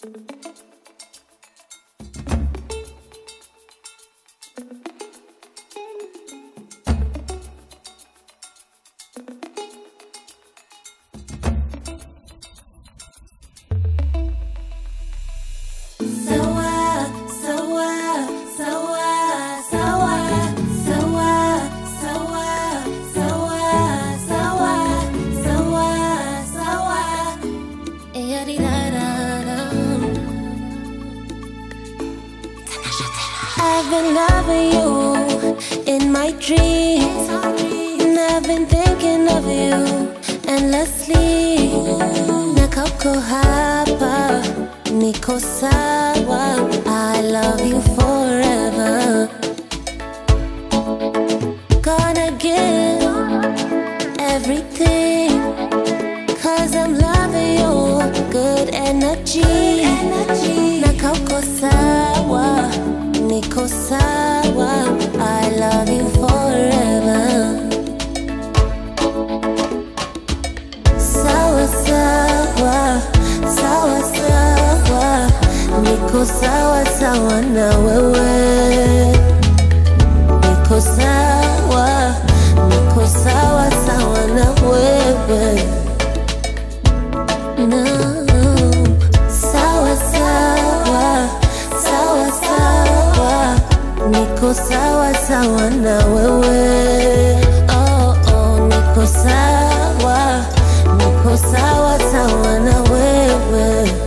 I've been loving you in my dreams, and I've been thinking of you endlessly. Nakako hapa, niko sawa. I love you forever. Gonna give everything, 'cause I'm loving your good energy. Nakako sawa, niko sawa. I love you forever. Sawa sawa, sawa sawa, niko sawa sawa na wewe. Niko sawa, niko sawa sawa na wewe. No. Sawa sawa, sawa sawa, niko sawa sawa na wewe. Oh oh, niko sawa, niko sawa sawa na wewe.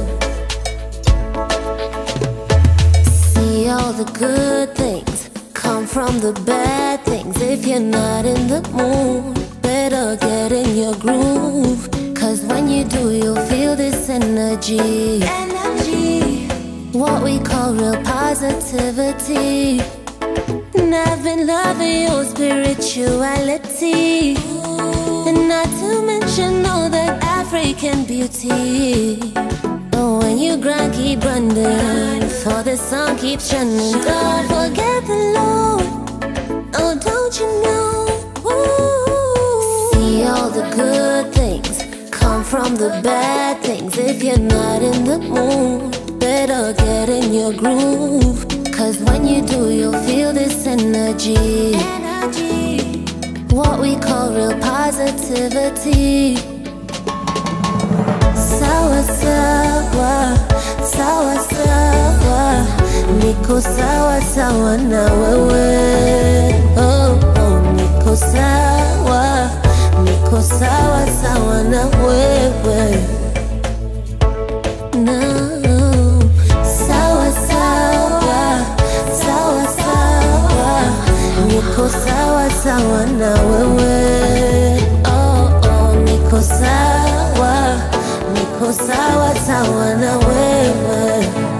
See, all the good things come from the bad things. If you're not in the mood, better get in your groove, 'cause when you do, you'll feel this energy. What we call real positivity. And I've been loving your spirituality, and not to mention all that African beauty. Oh, when you grind, keep grinding, for the sun keeps shining. Don't forget the Lord, oh don't you know. Woo. See, all the good things come from the bad things. If you're not in the mood, better get in your groove, 'cause when you do, you'll feel this energy. What we call real positivity. Sawa sawa, sawa sawa, niko sawa sawa na wewe. Oh oh, niko sawa, niko sawa sawa na wewe. No. Sawa sawa, sawa sawa, niko sawa sawa na wewe. Oh oh, niko sawa, niko sawa sawa na wewe.